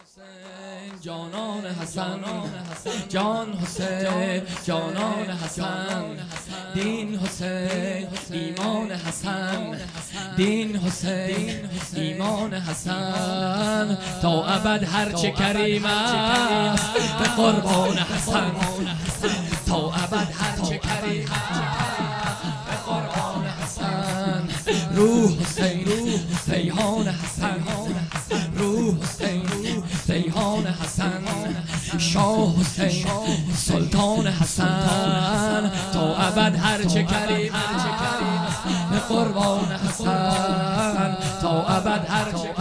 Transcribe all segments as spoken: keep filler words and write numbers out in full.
جانان حسن جان حسین جانان حسن دین حسین ایمان حسن دین حسین ایمان حسن تا ابد هرچه کریم است به قربان حسن تا ابد هرچه کریم به قربان حسن روح حسین ریحان حسن روح حسین ریحان حسن شاه حسین سلطان حسن تا ابد هرچه کریم به قربان حسن تا ابد هرچه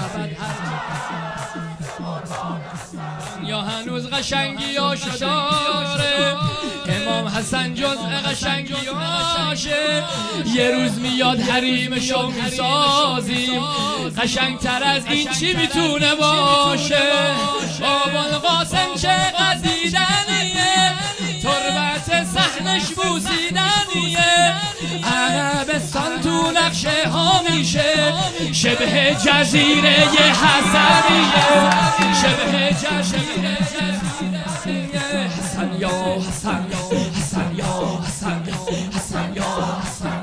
یا هنوز قشنگیاشو داره امام حسن جزء قشنگیاشه یه روز میاد حریمشو میسازیم قشنگتر از این چی میتونه باشه بابا القاسم چقدر دیدنیه تربت صحنش بوسیدنیه عربستان تو نقشه ها میشه شبه جزیره حسنیه شبه جزیره حسن یا حسن حسن یا حسن حسن یا حسن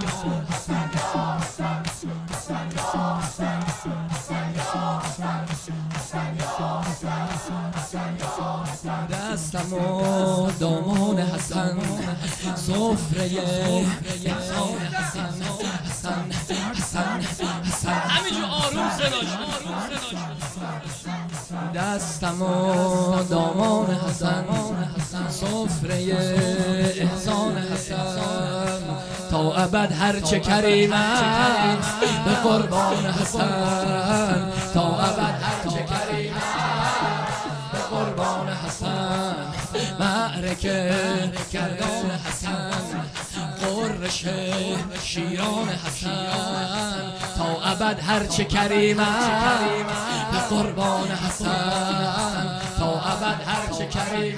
دستم و دامان حسن سفره احسان حسن حسن حسن حسن همینجور آروم صداش دستم و دامان حسن سفره احسان حسن تا ابد هرچه کریم است به قربان حسن تا ابد هرچه کریم به قربان حسن معرکه گردان حسن قرش شیران حسن تا ابد هرچه کریم به قربان حسن تا ابد هرچه کریم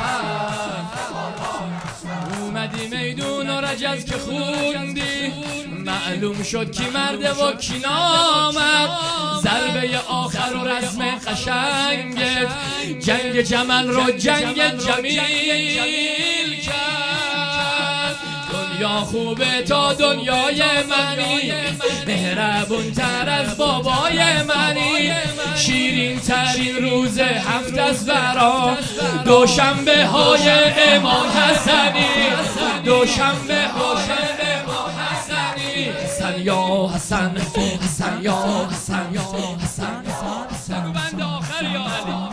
اومدی میدون و رجز که خوندی معلوم شد کی مرده و کی نامد ضربه آخر و رزم قشنگت جنگ جمل رو جنگ جمیل کرد دنیا خوبه تا دنیای منی مهربون تر از بابای منی شیرین ترین روز هفت از برا دوشنبه های امام حسنی دوشنبه های امام حسنی حسن یا حسن حسن یا حسن یا حسن بگو بند آخر یا علی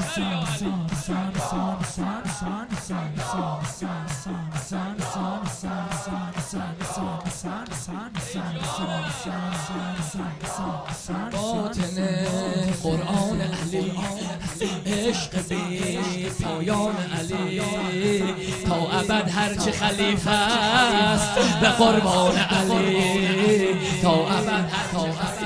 باطن قرآن علی عشق بی پایان علی تا ابد هرچه خلیفه است به قربان علی تا ابد تا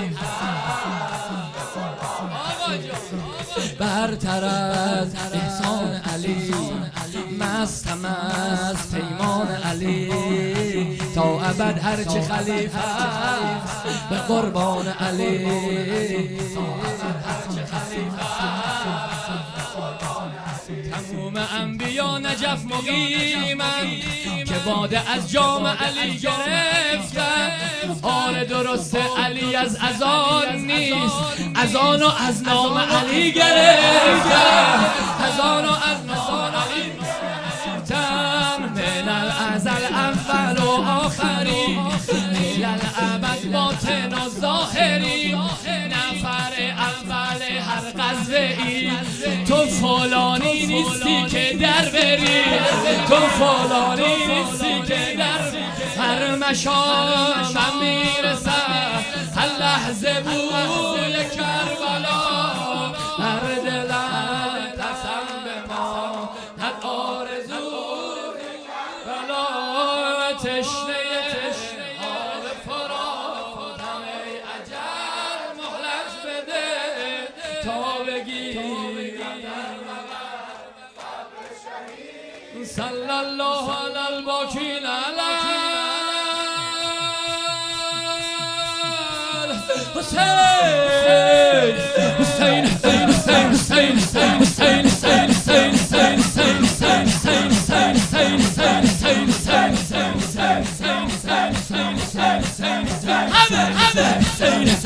برتر از احسان علی مستم از پیمان علی تا ابد هرچه خلیفه به قربان علی تا ابد هرچه خلیفه تموم انبیا نجف مقیمن که باده از جام علی گرفتن آن درست علی از اذان نیست اذان و از نام علی گرفتن اذان و از نام علی گرفتن من الازل اول و آخری الى الابد باطن و ظاهری نفر اول هر غزوه ای تو فلانی نیستی که در بری تو فلانی نیستی که در هر مشامم میرسم هر لحظه بوی کربلا هر دلم قسم به ما هر آرزو بلا تشنه تشنه آب فراتم ای اجل مهلت بده تا بگی صلی الله علی الباقی حسین حسین حسین حسین حسین حسین حسین